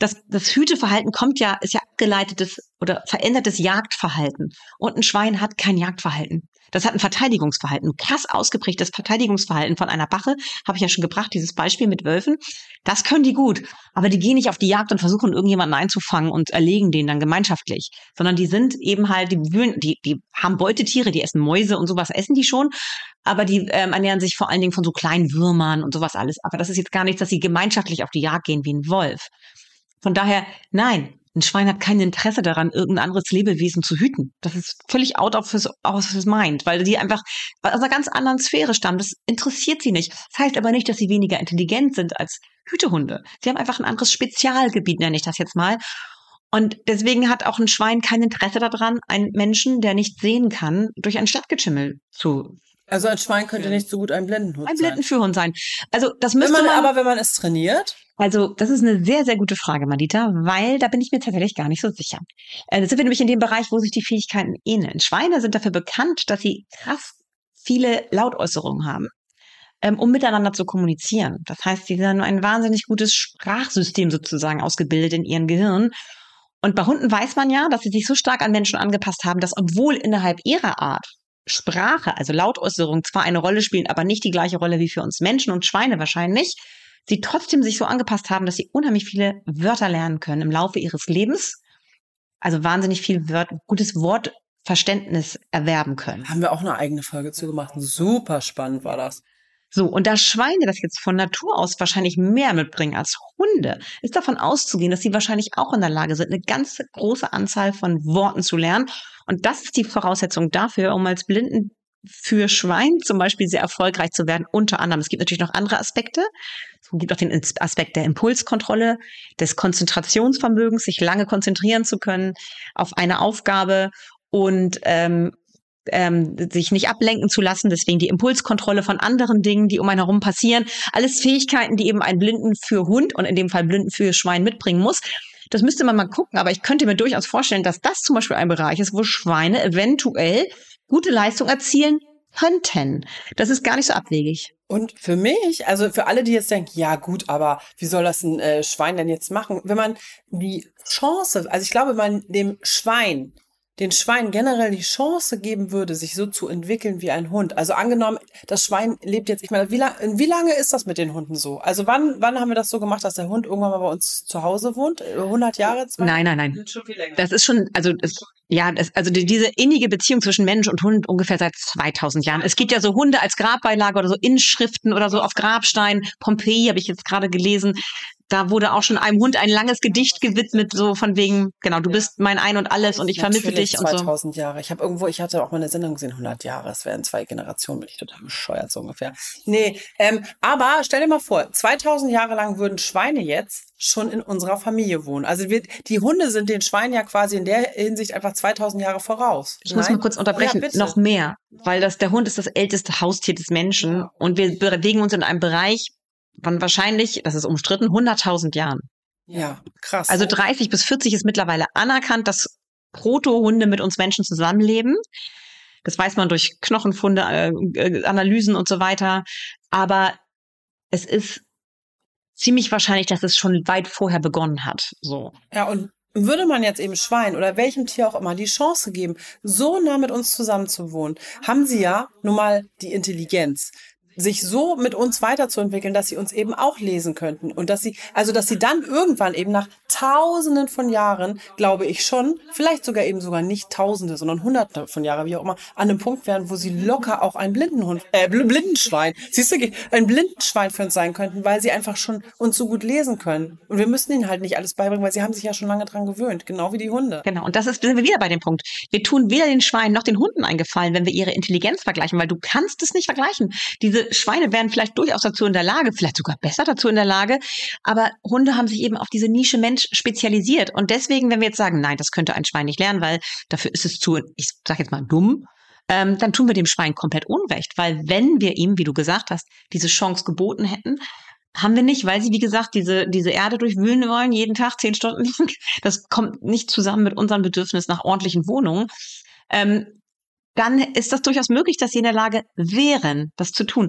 das, das Hüteverhalten kommt ja, ist ja abgeleitetes oder verändertes Jagdverhalten. Und ein Schwein hat kein Jagdverhalten. Das hat ein Verteidigungsverhalten, ein krass ausgeprägtes Verteidigungsverhalten von einer Bache. Habe ich ja schon gebracht, dieses Beispiel mit Wölfen. Das können die gut. Aber die gehen nicht auf die Jagd und versuchen, irgendjemanden einzufangen und erlegen den dann gemeinschaftlich. Sondern die sind eben halt, die wühlen, die, die haben Beutetiere, die essen Mäuse und sowas essen die schon. Aber die ähm, ernähren sich vor allen Dingen von so kleinen Würmern und sowas alles. Aber das ist jetzt gar nichts, dass sie gemeinschaftlich auf die Jagd gehen wie ein Wolf. Von daher, nein, ein Schwein hat kein Interesse daran, irgendein anderes Lebewesen zu hüten. Das ist völlig out of his, of his mind, weil die einfach aus einer ganz anderen Sphäre stammen. Das interessiert sie nicht. Das heißt aber nicht, dass sie weniger intelligent sind als Hütehunde. Sie haben einfach ein anderes Spezialgebiet, nenne ich das jetzt mal. Und deswegen hat auch ein Schwein kein Interesse daran, einen Menschen, der nicht sehen kann, durch ein Stadtgetümmel zu. Also ein Schwein könnte nicht so gut ein Blindenhund sein. Ein Blindenführhund sein. Also das müsste wenn man, man, aber wenn man es trainiert? Also das ist eine sehr, sehr gute Frage, Madita, weil da bin ich mir tatsächlich gar nicht so sicher. Äh, da sind wir nämlich in dem Bereich, wo sich die Fähigkeiten ähneln. Schweine sind dafür bekannt, dass sie krass viele Lautäußerungen haben, ähm, um miteinander zu kommunizieren. Das heißt, sie haben ein wahnsinnig gutes Sprachsystem sozusagen ausgebildet in ihrem Gehirn. Und bei Hunden weiß man ja, dass sie sich so stark an Menschen angepasst haben, dass obwohl innerhalb ihrer Art Sprache, also Lautäußerung, zwar eine Rolle spielen, aber nicht die gleiche Rolle wie für uns Menschen und Schweine wahrscheinlich, sie trotzdem sich so angepasst haben, dass sie unheimlich viele Wörter lernen können im Laufe ihres Lebens. Also wahnsinnig viel Wort, gutes Wortverständnis erwerben können. Haben wir auch eine eigene Folge zu gemacht. Super spannend war das. So, und da Schweine das jetzt von Natur aus wahrscheinlich mehr mitbringen als Hunde, ist davon auszugehen, dass sie wahrscheinlich auch in der Lage sind, eine ganz große Anzahl von Worten zu lernen. Und das ist die Voraussetzung dafür, um als Blinden für Schwein zum Beispiel sehr erfolgreich zu werden, unter anderem. Es gibt natürlich noch andere Aspekte. Es gibt auch den Aspekt der Impulskontrolle, des Konzentrationsvermögens, sich lange konzentrieren zu können auf eine Aufgabe und ähm, ähm, sich nicht ablenken zu lassen. Deswegen die Impulskontrolle von anderen Dingen, die um einen herum passieren. Alles Fähigkeiten, die eben ein Blinden für Hund und in dem Fall Blinden für Schwein mitbringen muss. Das müsste man mal gucken, aber ich könnte mir durchaus vorstellen, dass das zum Beispiel ein Bereich ist, wo Schweine eventuell gute Leistung erzielen könnten. Das ist gar nicht so abwegig. Und für mich, also für alle, die jetzt denken, ja gut, aber wie soll das ein äh, Schwein denn jetzt machen? Wenn man die Chance, also ich glaube, wenn man dem Schwein, den Schwein generell die Chance geben würde, sich so zu entwickeln wie ein Hund. Also angenommen, das Schwein lebt jetzt, ich meine, wie, lang, wie lange ist das mit den Hunden so? Also wann, wann haben wir das so gemacht, dass der Hund irgendwann mal bei uns zu Hause wohnt? hundert Jahre? Nein, nein, nein. Das ist schon, also es, ja, das, also die, diese innige Beziehung zwischen Mensch und Hund ungefähr seit zweitausend Jahren. Es gibt ja so Hunde als Grabbeilage oder so Inschriften oder so auf Grabsteinen. Pompeji habe ich jetzt gerade gelesen. Da wurde auch schon einem Hund ein langes Gedicht gewidmet, so von wegen, genau, du bist mein Ein und Alles und ich vermisse dich und so. zweitausend Jahre. Ich habe irgendwo, ich hatte auch mal eine Sendung gesehen, hundert Jahre. Das wären zwei Generationen, bin ich total bescheuert, so ungefähr. Nee, ähm, aber stell dir mal vor, zweitausend Jahre lang würden Schweine jetzt schon in unserer Familie wohnen. Also wir, die Hunde sind den Schweinen ja quasi in der Hinsicht einfach zweitausend Jahre voraus. Ich muss mal kurz unterbrechen, ja, noch mehr, weil das, der Hund ist das älteste Haustier des Menschen ja. Und wir bewegen uns in einem Bereich, von wahrscheinlich, das ist umstritten, hunderttausend Jahren. Ja, krass. Also dreißig bis vierzig ist mittlerweile anerkannt, dass Proto-Hunde mit uns Menschen zusammenleben. Das weiß man durch Knochenfunde, äh, Analysen und so weiter. Aber es ist ziemlich wahrscheinlich, dass es schon weit vorher begonnen hat. So. Ja, und würde man jetzt eben Schwein oder welchem Tier auch immer die Chance geben, so nah mit uns zusammenzuwohnen, haben sie ja nun mal die Intelligenz, sich so mit uns weiterzuentwickeln, dass sie uns eben auch lesen könnten und dass sie, also dass sie dann irgendwann eben nach Tausenden von Jahren, glaube ich schon, vielleicht sogar eben sogar nicht Tausende, sondern Hunderte von Jahren, wie auch immer, an einem Punkt wären, wo sie locker auch ein Blindenhund, äh, Blindenschwein, siehst du, ein Blindenschwein für uns sein könnten, weil sie einfach schon uns so gut lesen können. Und wir müssen ihnen halt nicht alles beibringen, weil sie haben sich ja schon lange dran gewöhnt, genau wie die Hunde. Genau, und das ist, sind wir wieder bei dem Punkt. Wir tun weder den Schweinen noch den Hunden einen Gefallen, wenn wir ihre Intelligenz vergleichen, weil du kannst es nicht vergleichen. Diese Schweine wären vielleicht durchaus dazu in der Lage, vielleicht sogar besser dazu in der Lage, aber Hunde haben sich eben auf diese Nische Mensch spezialisiert. Und deswegen, wenn wir jetzt sagen, nein, das könnte ein Schwein nicht lernen, weil dafür ist es zu, ich sag jetzt mal dumm, ähm, dann tun wir dem Schwein komplett Unrecht. Weil wenn wir ihm, wie du gesagt hast, diese Chance geboten hätten, haben wir nicht, weil sie, wie gesagt, diese, diese Erde durchwühlen wollen, jeden Tag zehn Stunden lang. Das kommt nicht zusammen mit unserem Bedürfnis nach ordentlichen Wohnungen. Ähm, dann ist das durchaus möglich, dass sie in der Lage wären, das zu tun.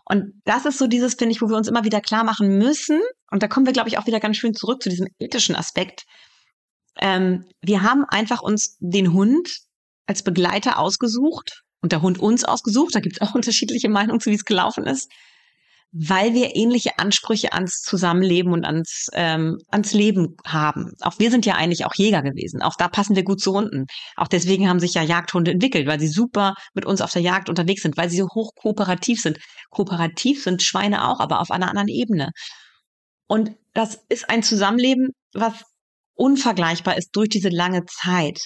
Und das ist so dieses, finde ich, wo wir uns immer wieder klar machen müssen. Und da kommen wir, glaube ich, auch wieder ganz schön zurück zu diesem ethischen Aspekt. Ähm, wir haben einfach uns den Hund als Begleiter ausgesucht und der Hund uns ausgesucht. Da gibt es auch unterschiedliche Meinungen zu, wie es gelaufen ist, weil wir ähnliche Ansprüche ans Zusammenleben und ans, ähm, ans Leben haben. Auch wir sind ja eigentlich auch Jäger gewesen. Auch da passen wir gut zu Hunden. Auch deswegen haben sich ja Jagdhunde entwickelt, weil sie super mit uns auf der Jagd unterwegs sind, weil sie so hoch kooperativ sind. Kooperativ sind Schweine auch, aber auf einer anderen Ebene. Und das ist ein Zusammenleben, was unvergleichbar ist durch diese lange Zeit.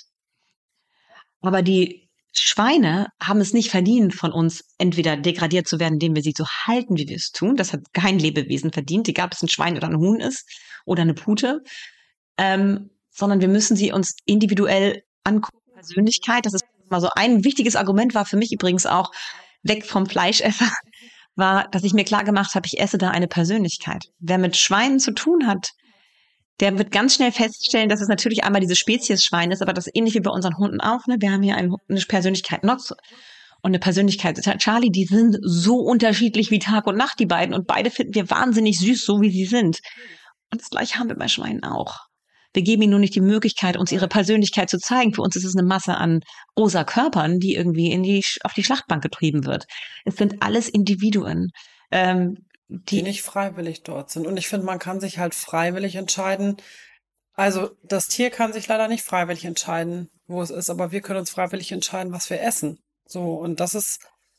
Aber die Schweine haben es nicht verdient, von uns entweder degradiert zu werden, indem wir sie so halten, wie wir es tun. Das hat kein Lebewesen verdient, egal ob es ein Schwein oder ein Huhn ist oder eine Pute. Ähm, sondern wir müssen sie uns individuell angucken. Persönlichkeit, das ist mal so ein wichtiges Argument, war für mich übrigens auch weg vom Fleischesser, war, dass ich mir klar gemacht habe, ich esse da eine Persönlichkeit. Wer mit Schweinen zu tun hat, der wird ganz schnell feststellen, dass es natürlich einmal diese Spezies Schwein ist, aber das ist ähnlich wie bei unseren Hunden auch. Ne? Wir haben hier eine Persönlichkeit Nox und eine Persönlichkeit Charlie, die sind so unterschiedlich wie Tag und Nacht, die beiden. Und beide finden wir wahnsinnig süß, so wie sie sind. Und das Gleiche haben wir bei Schweinen auch. Wir geben ihnen nur nicht die Möglichkeit, uns ihre Persönlichkeit zu zeigen. Für uns ist es eine Masse an rosa Körpern, die irgendwie in die, auf die Schlachtbank getrieben wird. Es sind alles Individuen. Ähm, Die, die nicht freiwillig dort sind. Und ich finde, man kann sich halt freiwillig entscheiden. Also das Tier kann sich leider nicht freiwillig entscheiden, wo es ist, aber wir können uns freiwillig entscheiden, was wir essen. So, und das ist,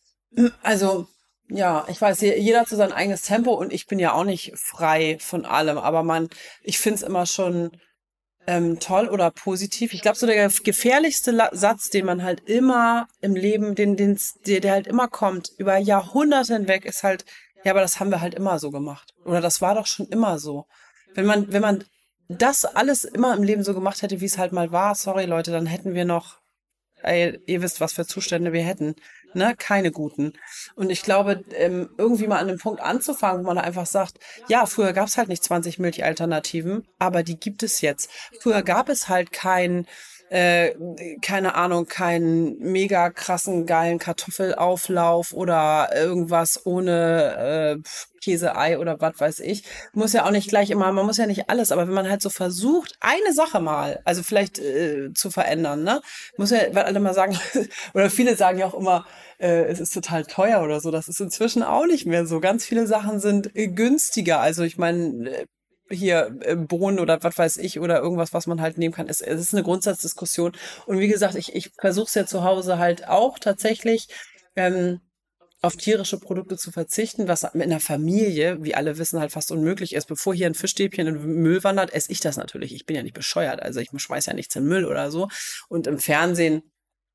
also, ja, ich weiß, jeder hat so sein eigenes Tempo und ich bin ja auch nicht frei von allem, aber man, ich finde es immer schon ähm, toll oder positiv. Ich glaube, so der gefährlichste La- Satz, den man halt immer im Leben, den, den, der, der halt immer kommt, über Jahrhunderte hinweg, ist halt, ja, aber das haben wir halt immer so gemacht. Oder das war doch schon immer so. Wenn man, wenn man das alles immer im Leben so gemacht hätte, wie es halt mal war, sorry Leute, dann hätten wir noch, ey, ihr wisst, was für Zustände wir hätten, ne? Keine guten. Und ich glaube, ähm, irgendwie mal an dem Punkt anzufangen, wo man einfach sagt, ja, früher gab es halt nicht zwanzig Milchalternativen, aber die gibt es jetzt. Früher gab es halt kein Äh, keine Ahnung, keinen mega krassen, geilen Kartoffelauflauf oder irgendwas ohne äh, Käse-Ei oder was weiß ich. Muss ja auch nicht gleich immer, man muss ja nicht alles, aber wenn man halt so versucht, eine Sache mal, also vielleicht äh, zu verändern, ne? Muss ja, weil alle mal sagen, oder viele sagen ja auch immer, äh, es ist total teuer oder so. Das ist inzwischen auch nicht mehr so. Ganz viele Sachen sind äh, günstiger. Also ich meine, äh, hier äh, Bohnen oder was weiß ich oder irgendwas, was man halt nehmen kann. Es, es ist eine Grundsatzdiskussion. Und wie gesagt, ich, ich versuche es ja zu Hause halt auch tatsächlich ähm, auf tierische Produkte zu verzichten, was in der Familie, wie alle wissen, halt fast unmöglich ist. Bevor hier ein Fischstäbchen in den Müll wandert, esse ich das natürlich. Ich bin ja nicht bescheuert, also ich schmeiß ja nichts in den Müll oder so. Und im Fernsehen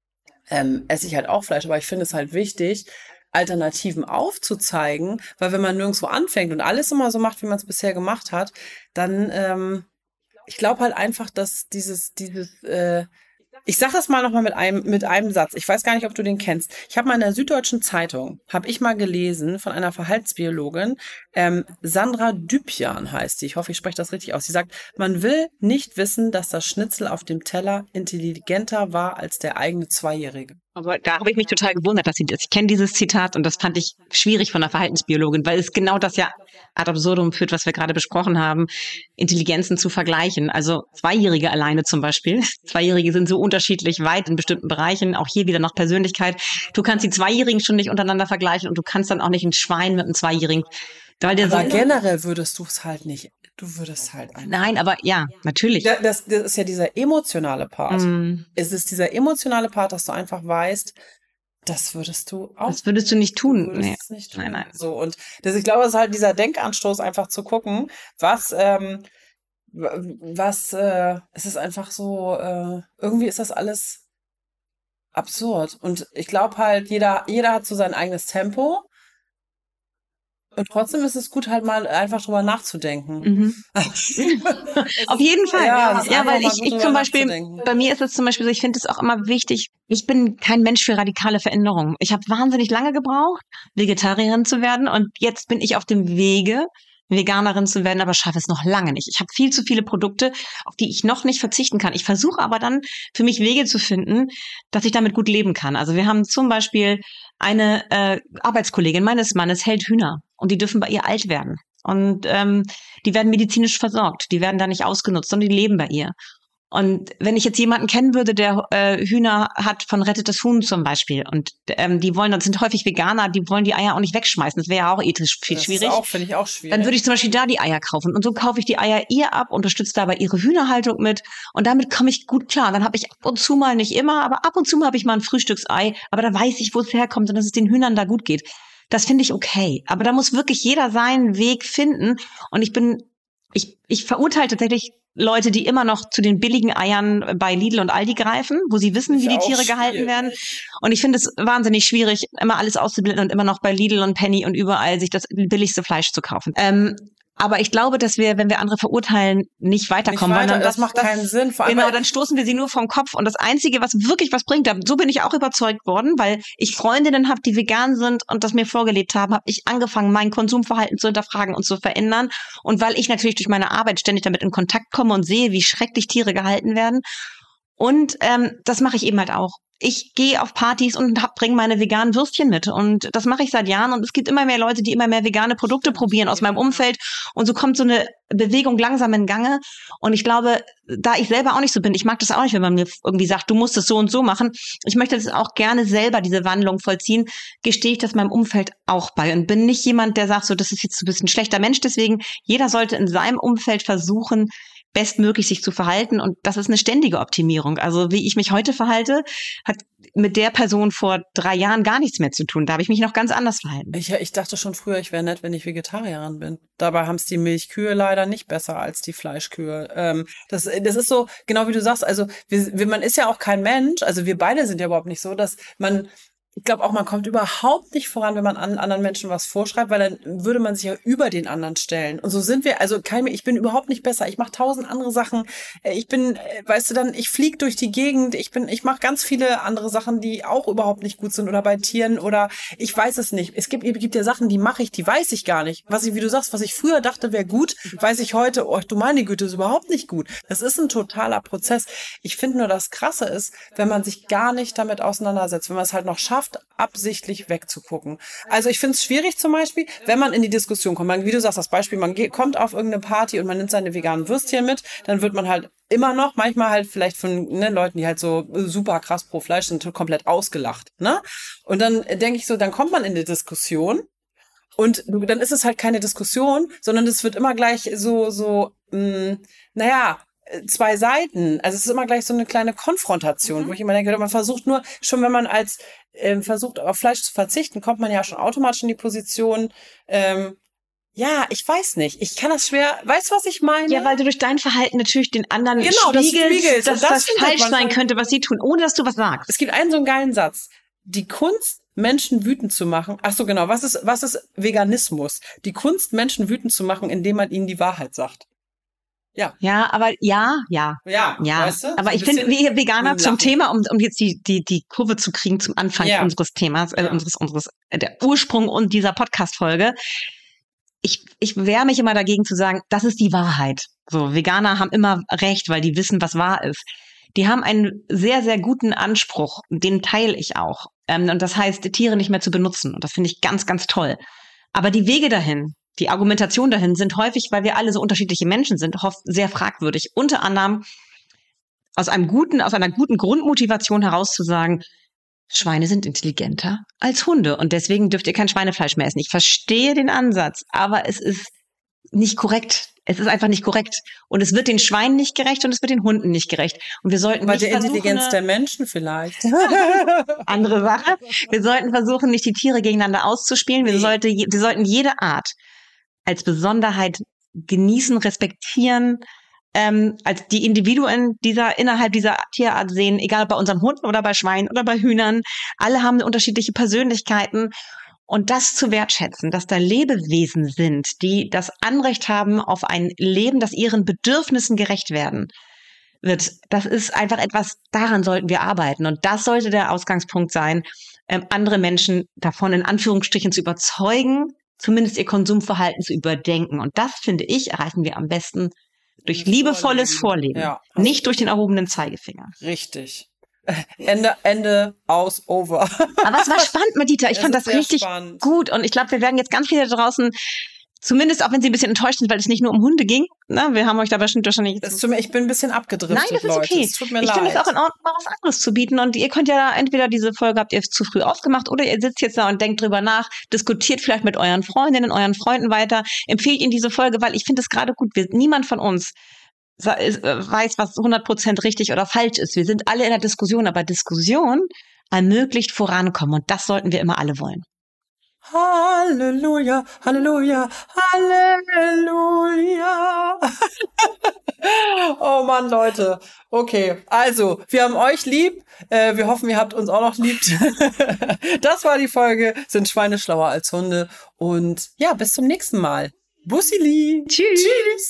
ähm, esse ich halt auch Fleisch, aber ich finde es halt wichtig, Alternativen aufzuzeigen, weil wenn man nirgendwo anfängt und alles immer so macht, wie man es bisher gemacht hat, dann, ähm, ich glaube halt einfach, dass dieses, dieses, äh, ich sag das mal nochmal mit einem, mit einem Satz. Ich weiß gar nicht, ob du den kennst. Ich habe mal in der Süddeutschen Zeitung, habe ich mal gelesen von einer Verhaltensbiologin, ähm, Sandra Düpjan heißt sie. Ich hoffe, ich spreche das richtig aus. Sie sagt, man will nicht wissen, dass das Schnitzel auf dem Teller intelligenter war als der eigene Zweijährige. Aber da habe ich mich total gewundert, dass sie das. Ich kenne dieses Zitat und das fand ich schwierig von der Verhaltensbiologin, weil es genau das ja ad absurdum führt, was wir gerade besprochen haben, Intelligenzen zu vergleichen. Also Zweijährige alleine zum Beispiel. Zweijährige sind so unterschiedlich weit in bestimmten Bereichen, auch hier wieder nach Persönlichkeit. Du kannst die Zweijährigen schon nicht untereinander vergleichen und du kannst dann auch nicht ein Schwein mit einem Zweijährigen. Weil der Aber so generell würdest du es halt nicht. Du würdest halt einfach. Nein, aber ja, natürlich. Das, das, das ist ja dieser emotionale Part. Mm. Es ist dieser emotionale Part, dass du einfach weißt, das würdest du auch. Das würdest du nicht tun. Du würdest Nee. es nicht tun. Nein, nein. So, und das, ich glaube, es ist halt dieser Denkanstoß, einfach zu gucken, was, ähm, was, äh, es ist einfach so, äh, irgendwie ist das alles absurd. Und ich glaube halt, jeder, jeder hat so sein eigenes Tempo. Und trotzdem ist es gut, halt mal einfach drüber nachzudenken. Mhm. Auf jeden Fall. Ja, Ja, ja, weil ich, ich zum Beispiel, nachzudenken. bei mir ist es zum Beispiel so, ich finde es auch immer wichtig, ich bin kein Mensch für radikale Veränderungen. Ich habe wahnsinnig lange gebraucht, Vegetarierin zu werden und jetzt bin ich auf dem Wege, Veganerin zu werden, aber schaffe es noch lange nicht. Ich habe viel zu viele Produkte, auf die ich noch nicht verzichten kann. Ich versuche aber dann für mich Wege zu finden, dass ich damit gut leben kann. Also wir haben zum Beispiel eine äh, Arbeitskollegin meines Mannes, hält Hühner und die dürfen bei ihr alt werden. Und ähm, die werden medizinisch versorgt. Die werden da nicht ausgenutzt, sondern die leben bei ihr. Und wenn ich jetzt jemanden kennen würde, der äh, Hühner hat von Rettet das Huhn zum Beispiel und ähm, die wollen, das sind häufig Veganer, die wollen die Eier auch nicht wegschmeißen. Das wäre ja auch ethisch viel das schwierig. Das ist auch, finde ich auch schwierig. Dann würde ich zum Beispiel da die Eier kaufen und so kaufe ich die Eier ihr ab, unterstütze dabei ihre Hühnerhaltung mit und damit komme ich gut klar. Dann habe ich ab und zu mal, nicht immer, aber ab und zu mal habe ich mal ein Frühstücksei, aber da weiß ich, wo es herkommt und dass es den Hühnern da gut geht. Das finde ich okay. Aber da muss wirklich jeder seinen Weg finden und ich bin, ich, ich verurteile tatsächlich Leute, die immer noch zu den billigen Eiern bei Lidl und Aldi greifen, wo sie wissen, wie die Tiere gehalten werden. Und ich finde es wahnsinnig schwierig, immer alles auszublenden und immer noch bei Lidl und Penny und überall sich das billigste Fleisch zu kaufen. Ähm, aber ich glaube, dass wir, wenn wir andere verurteilen, nicht weiterkommen. Nicht weiter, weil dann das, das macht keinen das, Sinn. Vor allem genau, dann stoßen wir sie nur vom Kopf. Und das Einzige, was wirklich was bringt, so bin ich auch überzeugt worden, weil ich Freundinnen habe, die vegan sind und das mir vorgelebt haben, habe ich angefangen, mein Konsumverhalten zu hinterfragen und zu verändern. Und weil ich natürlich durch meine Arbeit ständig damit in Kontakt komme und sehe, wie schrecklich Tiere gehalten werden. Und ähm, das mache ich eben halt auch. Ich gehe auf Partys und bringe meine veganen Würstchen mit. Und das mache ich seit Jahren. Und es gibt immer mehr Leute, die immer mehr vegane Produkte probieren aus meinem Umfeld. Und so kommt so eine Bewegung langsam in Gange. Und ich glaube, da ich selber auch nicht so bin, ich mag das auch nicht, wenn man mir irgendwie sagt, du musst es so und so machen. Ich möchte das auch gerne selber, diese Wandlung vollziehen, gestehe ich das meinem Umfeld auch bei. Und bin nicht jemand, der sagt, so, das ist jetzt ein bisschen ein schlechter Mensch. Deswegen, jeder sollte in seinem Umfeld versuchen, bestmöglich sich zu verhalten. Und das ist eine ständige Optimierung. Also wie ich mich heute verhalte, hat mit der Person vor drei Jahren gar nichts mehr zu tun. Da habe ich mich noch ganz anders verhalten. Ich, ich dachte schon früher, ich wäre nett, wenn ich Vegetarierin bin. Dabei haben es die Milchkühe leider nicht besser als die Fleischkühe. Ähm, das, das ist so, genau wie du sagst, also wir, man ist ja auch kein Mensch, also wir beide sind ja überhaupt nicht so, dass man... Ich glaube auch, man kommt überhaupt nicht voran, wenn man an anderen Menschen was vorschreibt, weil dann würde man sich ja über den anderen stellen. Und so sind wir, also kein, ich bin überhaupt nicht besser. Ich mache tausend andere Sachen. Ich bin, weißt du dann, ich fliege durch die Gegend. Ich bin, ich mache ganz viele andere Sachen, die auch überhaupt nicht gut sind oder bei Tieren oder ich weiß es nicht. Es gibt, es gibt ja Sachen, die mache ich, die weiß ich gar nicht. Was ich, wie du sagst, was ich früher dachte, wäre gut, weiß ich heute, oh du meine Güte, ist überhaupt nicht gut. Das ist ein totaler Prozess. Ich finde nur, das Krasse ist, wenn man sich gar nicht damit auseinandersetzt, wenn man es halt noch schafft, absichtlich wegzugucken. Also ich finde es schwierig zum Beispiel, wenn man in die Diskussion kommt. Man, wie du sagst, das Beispiel, man geht, kommt auf irgendeine Party und man nimmt seine veganen Würstchen mit, dann wird man halt immer noch, manchmal halt vielleicht von ne, Leuten, die halt so super krass pro Fleisch sind, komplett ausgelacht. Ne? Und dann denke ich so, dann kommt man in die Diskussion und du, dann ist es halt keine Diskussion, sondern es wird immer gleich so, so, mh, naja, zwei Seiten. Also es ist immer gleich so eine kleine Konfrontation, mhm. wo ich immer denke, man versucht nur, schon wenn man als ähm, versucht, auf Fleisch zu verzichten, kommt man ja schon automatisch in die Position, ähm, ja, ich weiß nicht. Ich kann das schwer, weißt du, was ich meine? Ja, weil du durch dein Verhalten natürlich den anderen genau, spiegelst, das dass das, das falsch sein könnte, was sie tun, ohne dass du was sagst. Es gibt einen so einen geilen Satz. Die Kunst, Menschen wütend zu machen. Ach so, genau. Was ist, was ist Veganismus? Die Kunst, Menschen wütend zu machen, indem man ihnen die Wahrheit sagt. Ja. Ja, aber ja, ja. Ja, ja. Weißt du? Aber so ich finde, wir Veganer zum Thema, um, um jetzt die, die, die Kurve zu kriegen zum Anfang ja. unseres Themas, äh, ja. unseres, unseres, äh, der Ursprung und dieser Podcast-Folge. Ich, ich wehre mich immer dagegen zu sagen, das ist die Wahrheit. So, Veganer haben immer recht, weil die wissen, was wahr ist. Die haben einen sehr, sehr guten Anspruch, den teile ich auch. Ähm, und das heißt, Tiere nicht mehr zu benutzen. Und das finde ich ganz, ganz toll. Aber die Wege dahin, die Argumentation dahin sind häufig, weil wir alle so unterschiedliche Menschen sind, sehr fragwürdig. Unter anderem aus einem guten, aus einer guten Grundmotivation heraus zu sagen, Schweine sind intelligenter als Hunde und deswegen dürft ihr kein Schweinefleisch mehr essen. Ich verstehe den Ansatz, aber es ist nicht korrekt. Es ist einfach nicht korrekt. Und es wird den Schweinen nicht gerecht und es wird den Hunden nicht gerecht. Und wir sollten Bei nicht der versuchen, Intelligenz der Menschen vielleicht. Andere Sache. Wir sollten versuchen, nicht die Tiere gegeneinander auszuspielen. Wir, nee. sollte, wir sollten jede Art als Besonderheit genießen, respektieren, ähm, als die Individuen dieser innerhalb dieser Tierart sehen, egal bei unseren Hunden oder bei Schweinen oder bei Hühnern. Alle haben unterschiedliche Persönlichkeiten. Und das zu wertschätzen, dass da Lebewesen sind, die das Anrecht haben auf ein Leben, das ihren Bedürfnissen gerecht werden wird, das ist einfach etwas, daran sollten wir arbeiten. Und das sollte der Ausgangspunkt sein, ähm, andere Menschen davon in Anführungsstrichen zu überzeugen, zumindest ihr Konsumverhalten zu überdenken. Und das, finde ich, erreichen wir am besten durch liebevolles Vorleben, ja. nicht durch den erhobenen Zeigefinger. Richtig. Ende, Ende, aus, over. Aber es war spannend, Madita. Ich Es fand ist das sehr richtig spannend. gut. Und ich glaube, wir werden jetzt ganz viele da draußen, zumindest auch wenn sie ein bisschen enttäuscht sind, weil es nicht nur um Hunde ging. Na, wir haben euch da bestimmt wahrscheinlich... Es tut mir, ich bin ein bisschen abgedriftet, Nein, das ist Leute. okay. Es tut mir ich leid. finde es auch in Ordnung, mal was anderes zu bieten. Und ihr könnt ja entweder diese Folge habt ihr zu früh ausgemacht oder ihr sitzt jetzt da und denkt drüber nach, diskutiert vielleicht mit euren Freundinnen, euren Freunden weiter, empfehlt ihnen diese Folge, weil ich finde es gerade gut. Wir, niemand von uns weiß, was hundert Prozent richtig oder falsch ist. Wir sind alle in der Diskussion, aber Diskussion ermöglicht vorankommen und das sollten wir immer alle wollen. Halleluja, Halleluja, Halleluja. Oh Mann, Leute. Okay, also, wir haben euch lieb. Äh, wir hoffen, ihr habt uns auch noch lieb. Das war die Folge. Sind Schweine schlauer als Hunde? Und ja, bis zum nächsten Mal. Bussili. Tschüss. Tschüss.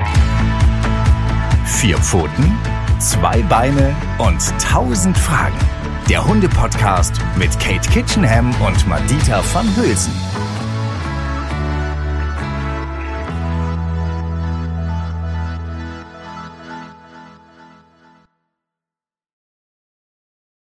Vier Pfoten, zwei Beine und tausend Fragen. Der Hunde-Podcast mit Kate Kitchenham und Madita van Hülsen.